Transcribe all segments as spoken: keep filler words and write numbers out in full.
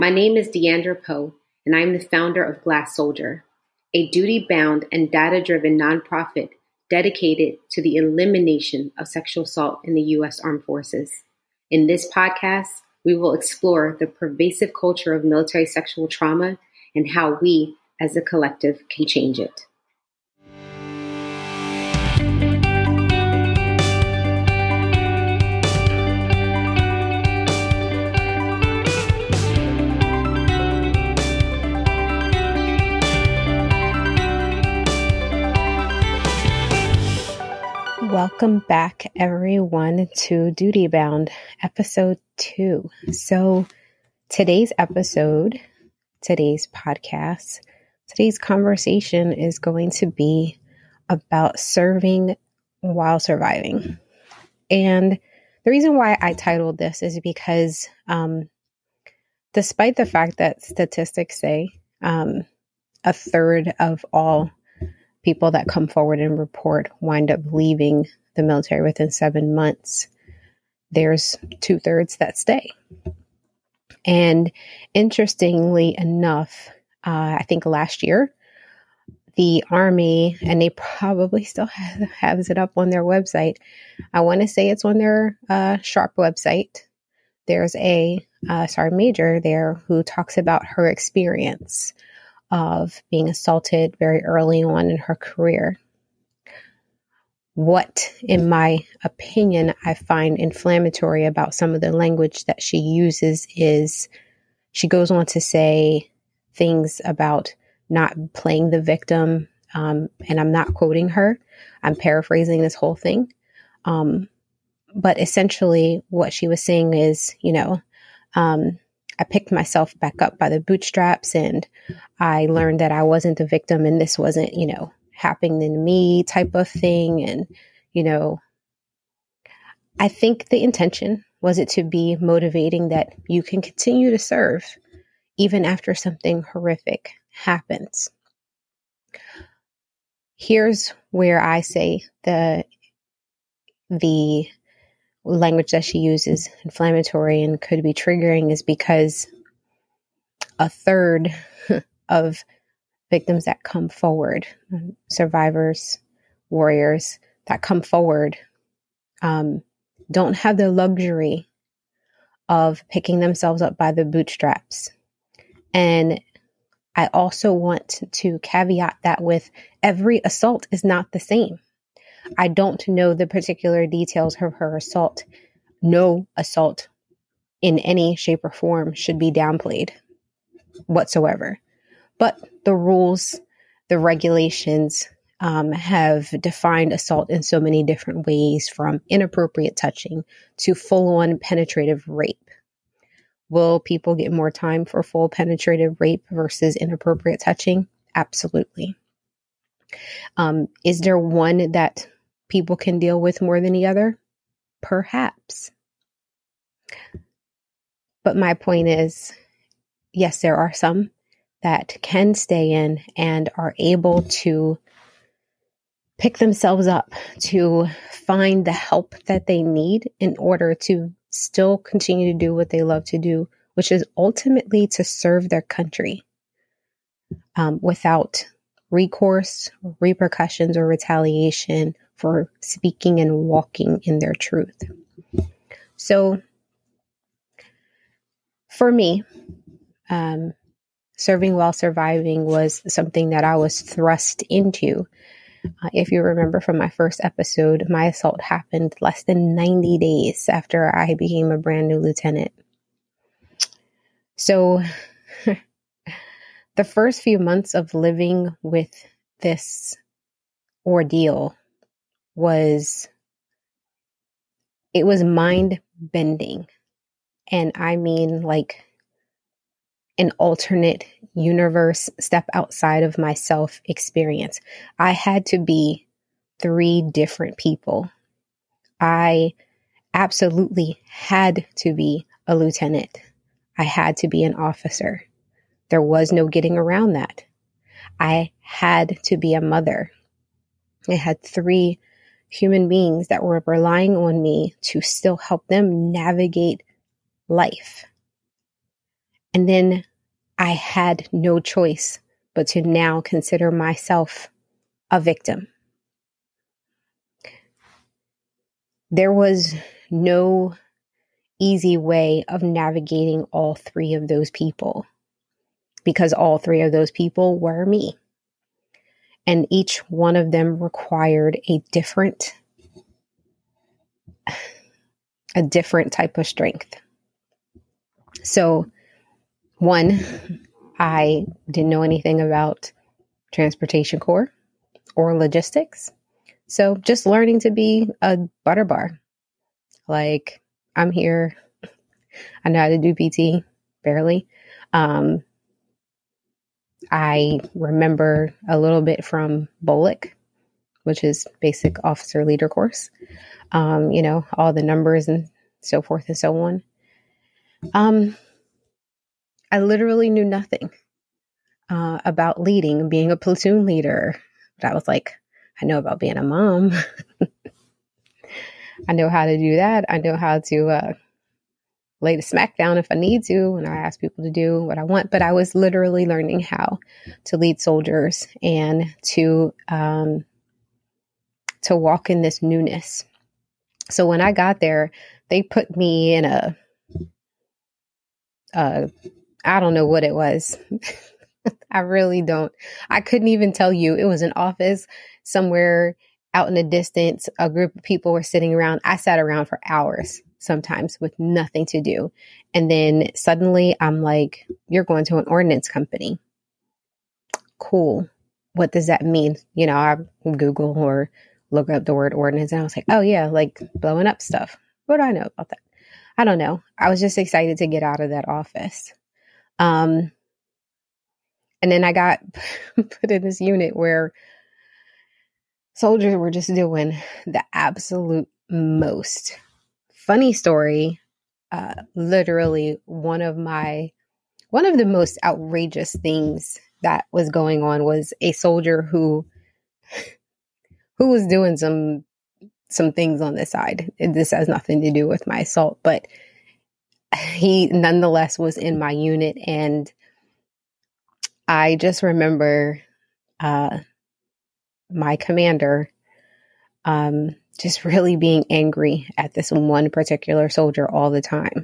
My name is Deandra Poe, and I am the founder of Glass Soldier, a duty-bound and data-driven nonprofit dedicated to the elimination of sexual assault in the U S Armed Forces. In this podcast, we will explore the pervasive culture of military sexual trauma and how we, as a collective, can change it. Welcome back, everyone, to Duty Bound, episode two. So today's episode, today's podcast, today's conversation is going to be about serving while surviving. And the reason why I titled this is because um, despite the fact that statistics say um, a third of all people that come forward and report wind up leaving the military within seven months, there's two thirds that stay. And interestingly enough, uh, I think last year, the Army, and they probably still have, has it up on their website. I want to say it's on their uh, SHARP website. There's a uh, sergeant major there who talks about her experience of being assaulted very early on in her career. What, in my opinion, I find inflammatory about some of the language that she uses is she goes on to say things about not playing the victim. Um, and I'm not quoting her. I'm paraphrasing this whole thing. Um, but essentially what she was saying is, you know, um, I picked myself back up by the bootstraps and I learned that I wasn't the victim and this wasn't, you know, happening to me type of thing. And, you know, I think the intention was it to be motivating that you can continue to serve even after something horrific happens. Here's where I say the, the language that she uses, inflammatory and could be triggering, is because a third of victims that come forward, survivors, warriors that come forward, um, don't have the luxury of picking themselves up by the bootstraps. And I also want to caveat that with every assault is not the same. I don't know the particular details of her assault. No assault in any shape or form should be downplayed whatsoever. But the rules, the regulations um, have defined assault in so many different ways, from inappropriate touching to full-on penetrative rape. Will people get more time for full penetrative rape versus inappropriate touching? Absolutely. Um, is there one that people can deal with more than the other? Perhaps. But my point is, yes, there are some that can stay in and are able to pick themselves up, to find the help that they need in order to still continue to do what they love to do, which is ultimately to serve their country um, without recourse, repercussions, or retaliation for speaking and walking in their truth. So for me, um, serving while surviving was something that I was thrust into. Uh, if you remember from my first episode, my assault happened less than ninety days after I became a brand new lieutenant. So the first few months of living with this ordeal was, it was mind bending. And I mean like an alternate universe, step outside of myself experience. I had to be three different people. I absolutely had to be a lieutenant. I had to be an officer. There was no getting around that. I had to be a mother. I had three human beings that were relying on me to still help them navigate life. And then I had no choice but to now consider myself a victim. There was no easy way of navigating all three of those people, because all three of those people were me. And each one of them required a different, a different type of strength. So one, I didn't know anything about transportation corps or logistics. So just learning to be a butter bar. Like, I'm here. I know how to do P T, barely. Um, I remember a little bit from BOLIC, which is basic officer leader course. Um, you know, all the numbers and so forth and so on. Um, I literally knew nothing uh, about leading, being a platoon leader. But I was like, I know about being a mom. I know how to do that. I know how to uh, lay the smack down if I need to, and I ask people to do what I want. But I was literally learning how to lead soldiers and to um, to walk in this newness. So when I got there, they put me in a, uh, I don't know what it was. I really don't. I couldn't even tell you. It was an office somewhere out in the distance. A group of people were sitting around. I sat around for hours sometimes with nothing to do. And then suddenly I'm like, you're going to an ordnance company. Cool. What does that mean? You know, I Google or look up the word ordnance, and I was like, oh yeah, like blowing up stuff. What do I know about that? I don't know. I was just excited to get out of that office. Um, and then I got put in this unit where soldiers were just doing the absolute most. Funny story. Uh, literally one of my, one of the most outrageous things that was going on was a soldier who, who was doing some, some things on the side. This has nothing to do with my assault, but he nonetheless was in my unit. And I just remember, uh, my commander, um, just really being angry at this one particular soldier all the time.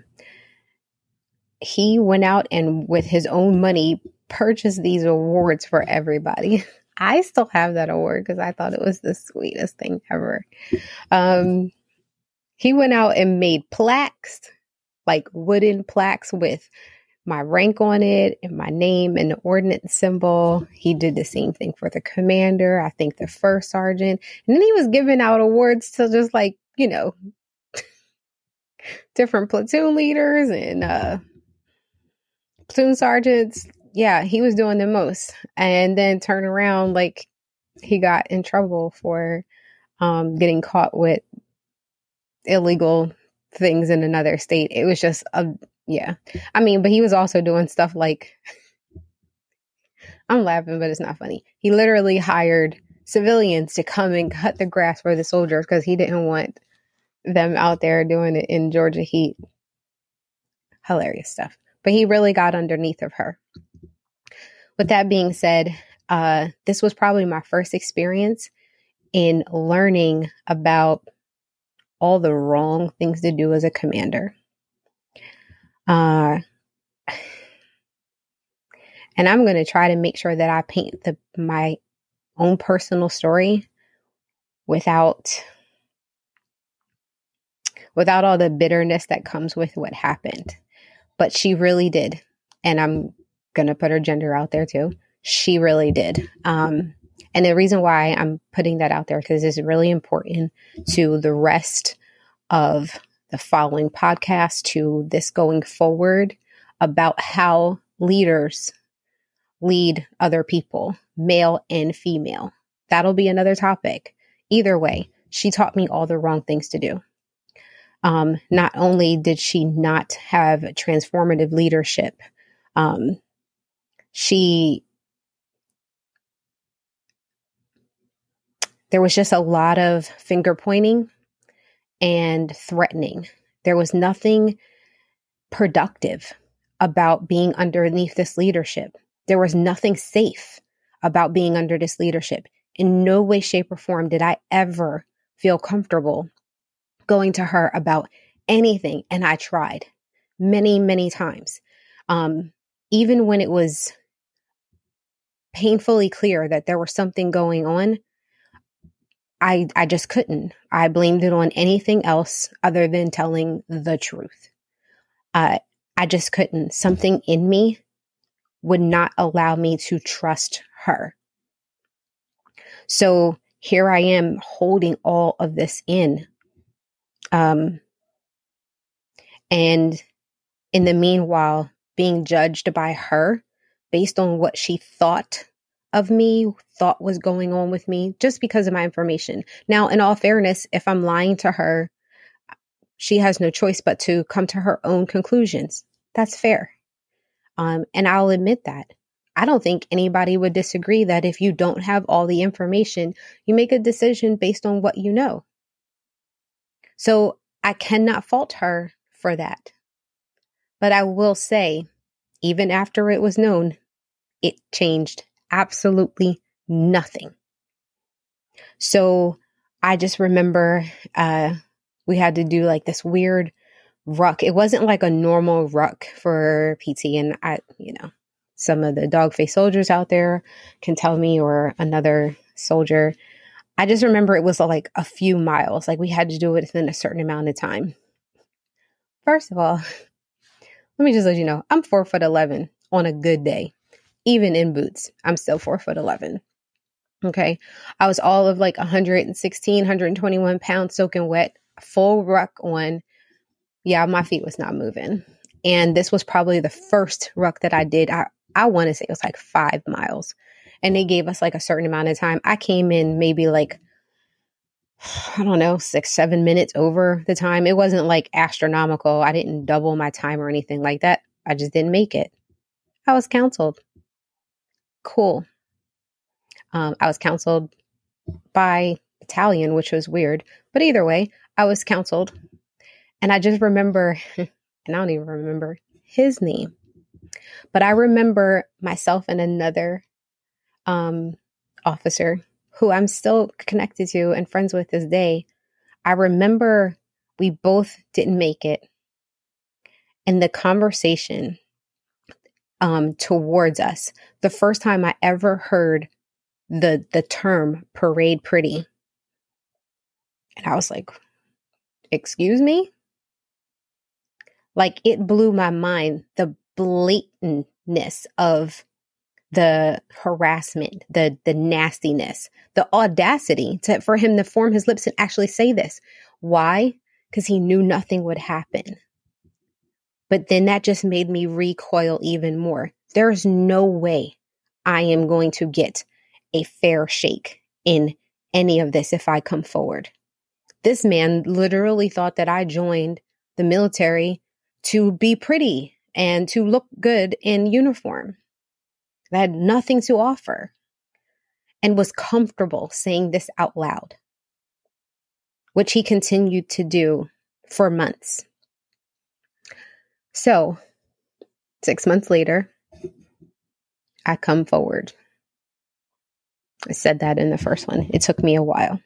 He went out and with his own money purchased these awards for everybody. I still have that award because I thought it was the sweetest thing ever. Um, he went out and made plaques, like wooden plaques with my rank on it and my name and the ordnance symbol. He did the same thing for the commander, I think the first sergeant. And then he was giving out awards to just like, you know, different platoon leaders and uh, platoon sergeants. Yeah, he was doing the most. And then turn around, like he got in trouble for um, getting caught with illegal things in another state. It was just a Yeah. I mean, but he was also doing stuff like, I'm laughing, but it's not funny. He literally hired civilians to come and cut the grass for the soldiers because he didn't want them out there doing it in Georgia heat. Hilarious stuff. But he really got underneath of her. With that being said, uh, this was probably my first experience in learning about all the wrong things to do as a commander. Uh, and I'm going to try to make sure that I paint the, my own personal story without, without all the bitterness that comes with what happened. But she really did. And I'm going to put her gender out there too. She really did. Um, and the reason why I'm putting that out there, because it's really important to the rest of the following podcast, to this going forward, about how leaders lead other people, male and female. That'll be another topic. Either way, she taught me all the wrong things to do. Um, not only did she not have transformative leadership, um, she, there was just a lot of finger pointing and threatening. There was nothing productive about being underneath this leadership. There was nothing safe about being under this leadership. In no way, shape, or form did I ever feel comfortable going to her about anything. And I tried many, many times. Um, even when it was painfully clear that there was something going on, I, I just couldn't. I blamed it on anything else other than telling the truth. Uh, I just couldn't. Something in me would not allow me to trust her. So here I am holding all of this in. Um, and in the meanwhile, being judged by her based on what she thought of me, thought was going on with me, just because of my information. Now, in all fairness, if I'm lying to her, she has no choice but to come to her own conclusions. That's fair. Um, and I'll admit that. I don't think anybody would disagree that if you don't have all the information, you make a decision based on what you know. So I cannot fault her for that. But I will say, even after it was known, it changed absolutely nothing. So I just remember uh, we had to do like this weird ruck. It wasn't like a normal ruck for P T. And I, you know, some of the dog face soldiers out there can tell me, or another soldier. I just remember it was like a few miles. Like we had to do it within a certain amount of time. First of all, let me just let you know, I'm four foot eleven on a good day. Even in boots, I'm still four foot eleven. Okay. I was all of like one hundred sixteen, one hundred twenty-one pounds soaking wet, full ruck on. Yeah, my feet was not moving. And this was probably the first ruck that I did. I, I want to say it was like five miles. And they gave us like a certain amount of time. I came in maybe like, I don't know, six, seven minutes over the time. It wasn't like astronomical. I didn't double my time or anything like that. I just didn't make it. I was counseled. Cool. Um, I was counseled by Italian, which was weird. But either way, I was counseled. And I just remember, and I don't even remember his name, but I remember myself and another um, officer who I'm still connected to and friends with this day. I remember we both didn't make it. And the conversation um, towards us, the first time I ever heard the the term parade pretty. And I was like, excuse me? Like it blew my mind, the blatantness of the harassment, the the nastiness, the audacity to, for him to form his lips and actually say this. Why? Because he knew nothing would happen. But then that just made me recoil even more. There's no way I am going to get a fair shake in any of this if I come forward. This man literally thought that I joined the military to be pretty and to look good in uniform. I had nothing to offer and was comfortable saying this out loud, which he continued to do for months. So six months later, I come forward. I said that in the first one. It took me a while.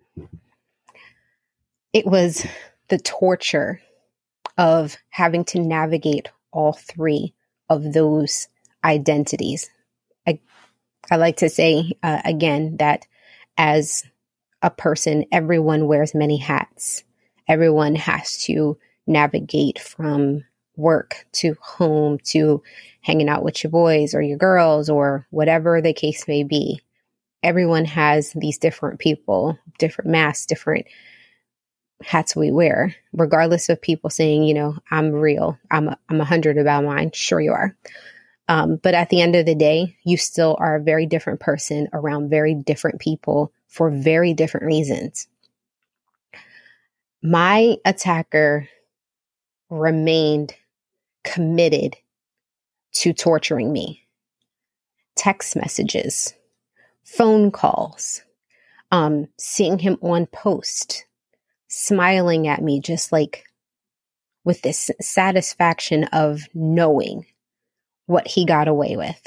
It was the torture of having to navigate all three of those identities. I, I like to say, uh, again, that as a person, everyone wears many hats. Everyone has to navigate from work to home to hanging out with your boys or your girls or whatever the case may be. Everyone has these different people, different masks, different hats we wear, regardless of people saying, you know, I'm real. I'm a, I'm a hundred about mine. Sure you are. Um, but at the end of the day, you still are a very different person around very different people for very different reasons. My attacker remained committed to torturing me. Text messages, phone calls, um, seeing him on post, smiling at me just like with this satisfaction of knowing what he got away with.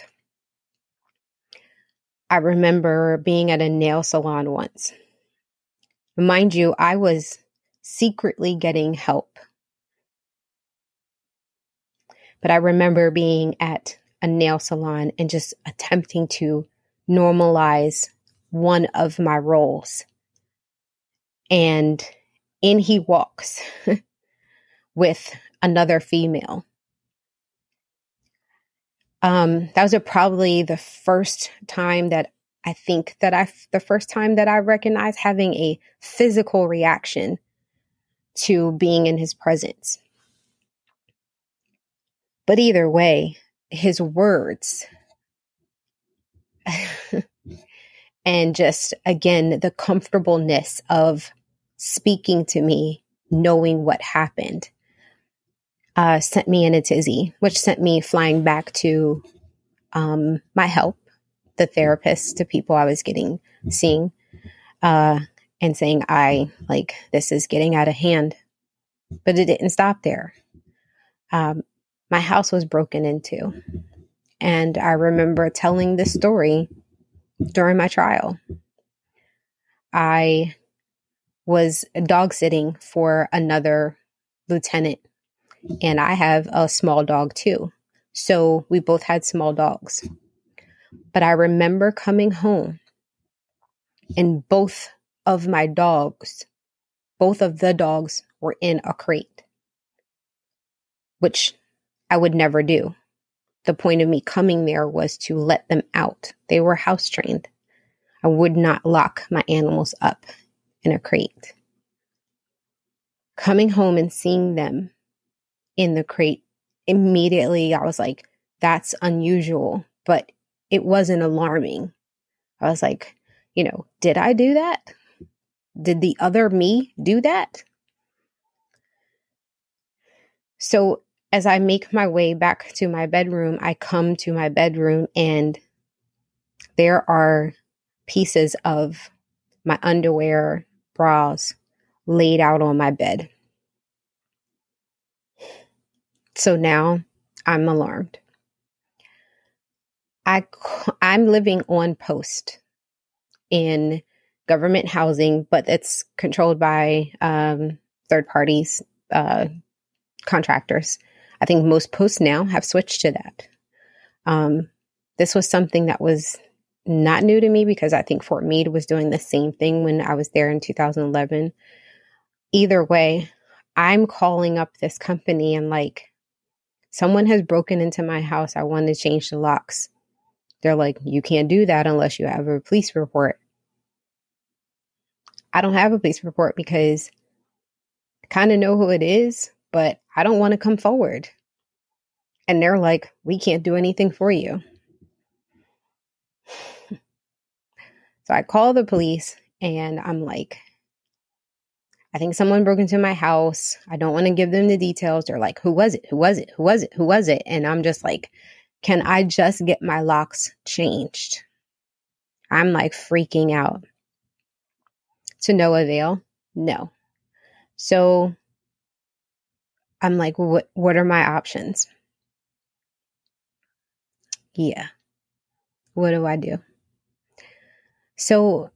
I remember being at a nail salon once. Mind you, I was secretly getting help. But I remember being at a nail salon and just attempting to normalize one of my roles. And in he walks with another female. Um, that was a, probably the first time that I think that I, the first time that I recognized having a physical reaction to being in his presence. But either way, his words and just, again, the comfortableness of speaking to me, knowing what happened, uh, sent me in a tizzy, which sent me flying back to um, my help, the therapist, to people I was getting, seeing, uh, and saying, I, like, this is getting out of hand. But it didn't stop there. Um, my house was broken into. And I remember telling this story during my trial. I was dog sitting for another lieutenant, and I have a small dog too. So we both had small dogs. But I remember coming home and both of my dogs, both of the dogs were in a crate, which I would never do. The point of me coming there was to let them out. They were house trained. I would not lock my animals up in a crate. Coming home and seeing them in the crate, immediately I was like, that's unusual, but it wasn't alarming. I was like, you know, did I do that? Did the other me do that? So as I make my way back to my bedroom, I come to my bedroom and there are pieces of my underwear, bras laid out on my bed. So now I'm alarmed. I, I'm living on post in government housing, but it's controlled by um, third parties, uh, contractors. I think most posts now have switched to that. Um, this was something that was not new to me because I think Fort Meade was doing the same thing when I was there in two thousand eleven. Either way, I'm calling up this company and like, someone has broken into my house. I want to change the locks. They're like, you can't do that unless you have a police report. I don't have a police report because I kind of know who it is, but I don't want to come forward. And they're like, we can't do anything for you. So I call the police and I'm like, I think someone broke into my house. I don't want to give them the details. They're like, who was it? Who was it? Who was it? Who was it? And I'm just like, can I just get my locks changed? I'm like freaking out. To no avail. No. So I'm like, what, what are my options? Yeah. What do I do? So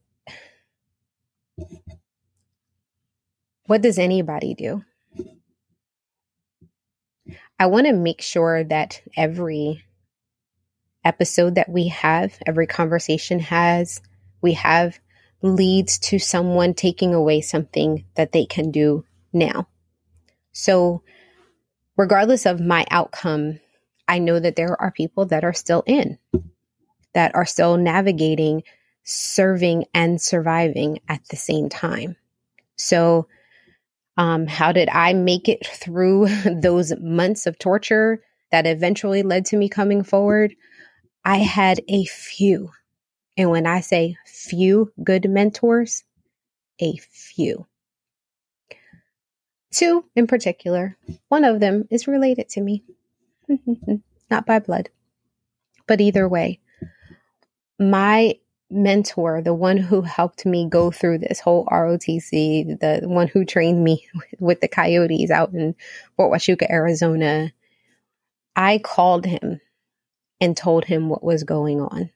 what does anybody do? I want to make sure that every episode that we have, every conversation has, we have leads to someone taking away something that they can do now. So regardless of my outcome, I know that there are people that are still in, that are still navigating, serving and surviving at the same time. So um, how did I make it through those months of torture that eventually led to me coming forward? I had a few. And when I say few good mentors, a few. Two in particular. One of them is related to me. Not by blood. But either way, my mentor, the one who helped me go through this whole R O T C, the one who trained me with the Coyotes out in Fort Huachuca, Arizona, I called him and told him what was going on.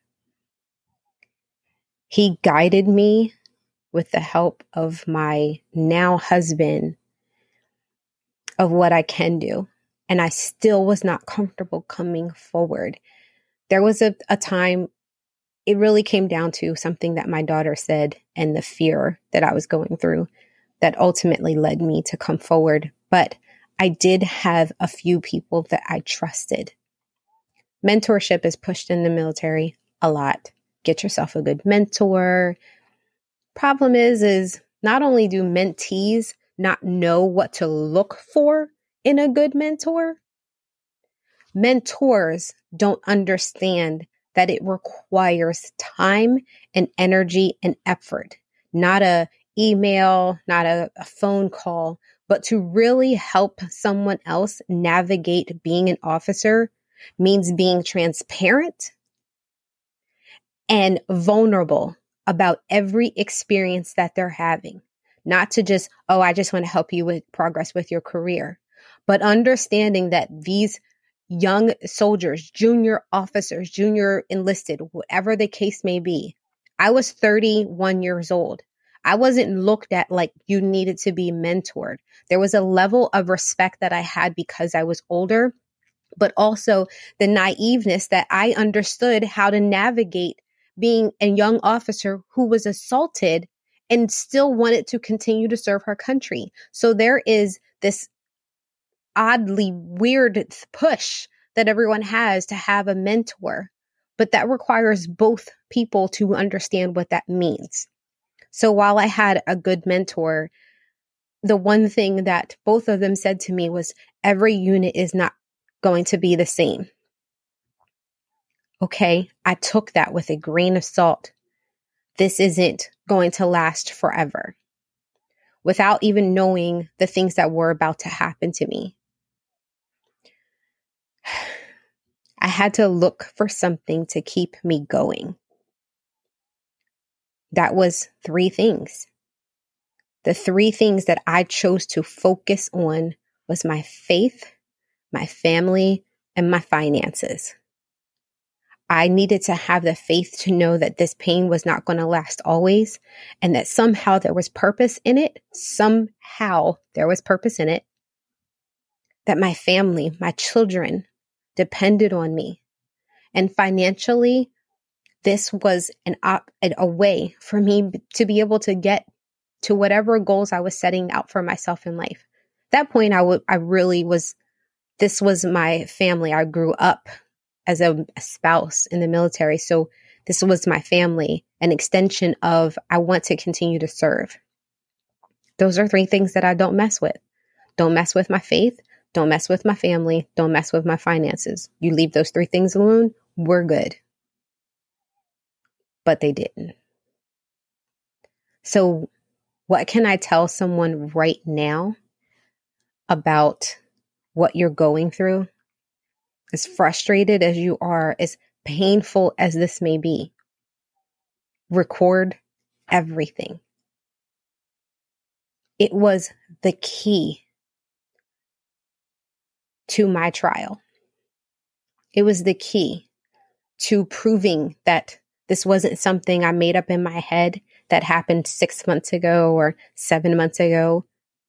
He guided me with the help of my now husband of what I can do. And I still was not comfortable coming forward. There was a, a time, it really came down to something that my daughter said and the fear that I was going through that ultimately led me to come forward. But I did have a few people that I trusted. Mentorship is pushed in the military a lot. Get yourself a good mentor. Problem is, is not only do mentees not know what to look for in a good mentor, mentors don't understand that it requires time and energy and effort, not a email, not a, a phone call, but to really help someone else navigate being an officer means being transparent and vulnerable about every experience that they're having. Not to just, oh, I just want to help you with progress with your career, but understanding that these young soldiers, junior officers, junior enlisted, whatever the case may be. I was thirty-one years old. I wasn't looked at like you needed to be mentored. There was a level of respect that I had because I was older, but also the naiveness that I understood how to navigate being a young officer who was assaulted and still wanted to continue to serve her country. So there is this oddly weird push that everyone has to have a mentor, but that requires both people to understand what that means. So while I had a good mentor, the one thing that both of them said to me was, every unit is not going to be the same. Okay, I took that with a grain of salt. This isn't going to last forever. Without even knowing the things that were about to happen to me, I had to look for something to keep me going. That was three things. The three things that I chose to focus on was my faith, my family, and my finances. I needed to have the faith to know that this pain was not going to last always, and that somehow there was purpose in it. Somehow there was purpose in it. That my family, my children, depended on me. And financially, this was an op- a way for me to be able to get to whatever goals I was setting out for myself in life. At that point, I would, I really was, this was my family. I grew up as a, a spouse in the military. So this was my family, an extension of, I want to continue to serve. Those are three things that I don't mess with. Don't mess with my faith. Don't mess with my family. Don't mess with my finances. You leave those three things alone, we're good. But they didn't. So what can I tell someone right now about what you're going through? As frustrated as you are, as painful as this may be, record everything. It was the key to my trial. It was the key to proving that this wasn't something I made up in my head that happened six months ago or seven months ago.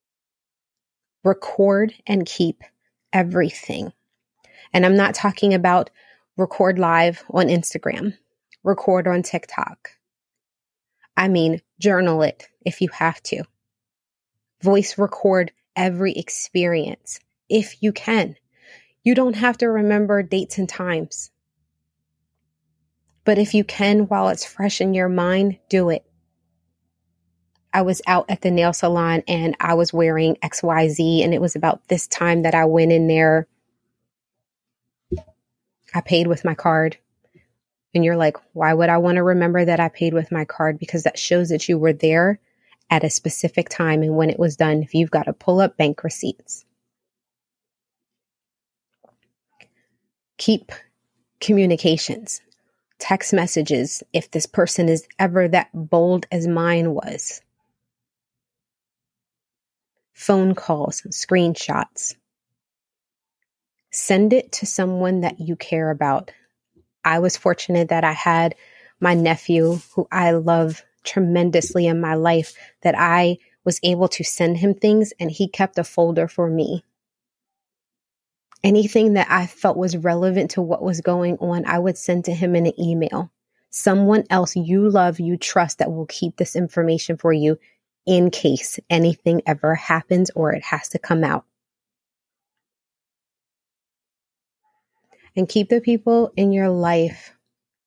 Record and keep everything. And I'm not talking about record live on Instagram, record on TikTok. I mean, journal it if you have to. Voice record every experience if you can. You don't have to remember dates and times. But if you can, while it's fresh in your mind, do it. I was out at the nail salon and I was wearing X Y Z, and it was about this time that I went in there. I paid with my card. And you're like, why would I want to remember that I paid with my card? Because that shows that you were there at a specific time and when it was done. If you've got to pull up bank receipts. Keep communications. text messages, if this person is ever that bold as mine was, phone calls, screenshots. Send it to someone that you care about. I was fortunate that I had my nephew, who I love tremendously in my life, that I was able to send him things, and he kept a folder for me. Anything that I felt was relevant to what was going on, I would send to him in an email. Someone else you love, you trust, that will keep this information for you in case anything ever happens or it has to come out. And keep the people in your life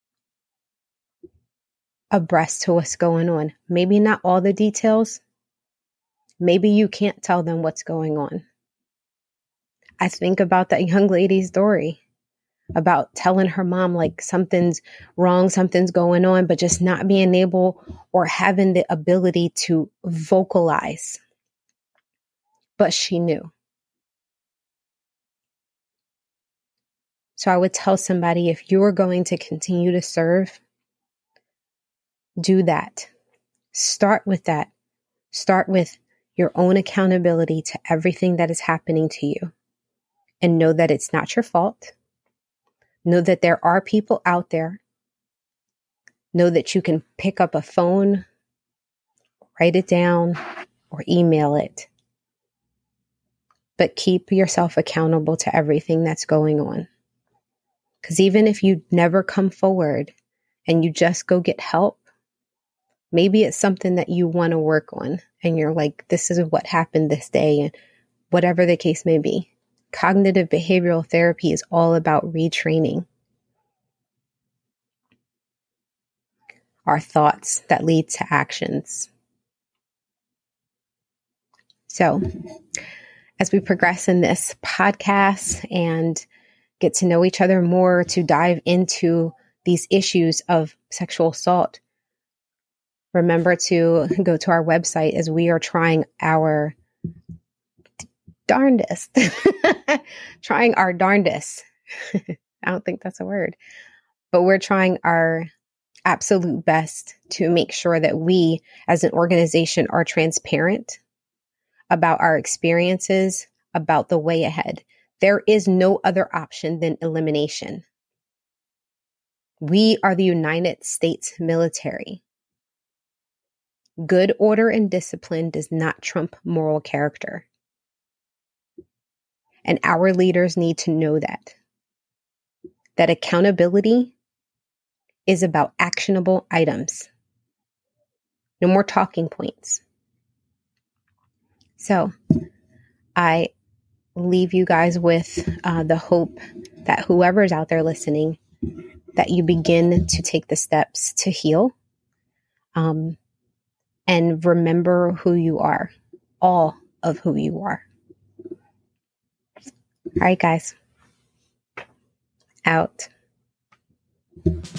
abreast to what's going on. Maybe not all the details. Maybe you can't tell them what's going on. I think about that young lady's story about telling her mom like something's wrong, something's going on, but just not being able or having the ability to vocalize. But she knew. So I would tell somebody, if you're going to continue to serve, do that. Start with that. Start with your own accountability to everything that is happening to you. And know that it's not your fault. Know that there are people out there. Know that you can pick up a phone, write it down, or email it. But keep yourself accountable to everything that's going on. Because even if you never come forward and you just go get help, maybe it's something that you want to work on. And you're like, this is what happened this day, and whatever the case may be. Cognitive behavioral therapy is all about retraining our thoughts that lead to actions. So, as we progress in this podcast and get to know each other more, to dive into these issues of sexual assault, remember to go to our website, as we are trying our darndest, trying our darndest. I don't think that's a word, but we're trying our absolute best to make sure that we as an organization are transparent about our experiences, about the way ahead. There is no other option than elimination. We are the United States military. Good order and discipline does not trump moral character. And our leaders need to know that. That accountability is about actionable items. No more talking points. So I leave you guys with uh, the hope that whoever's out there listening, that you begin to take the steps to heal. Um, and remember who you are. All of who you are. All right, guys. Out.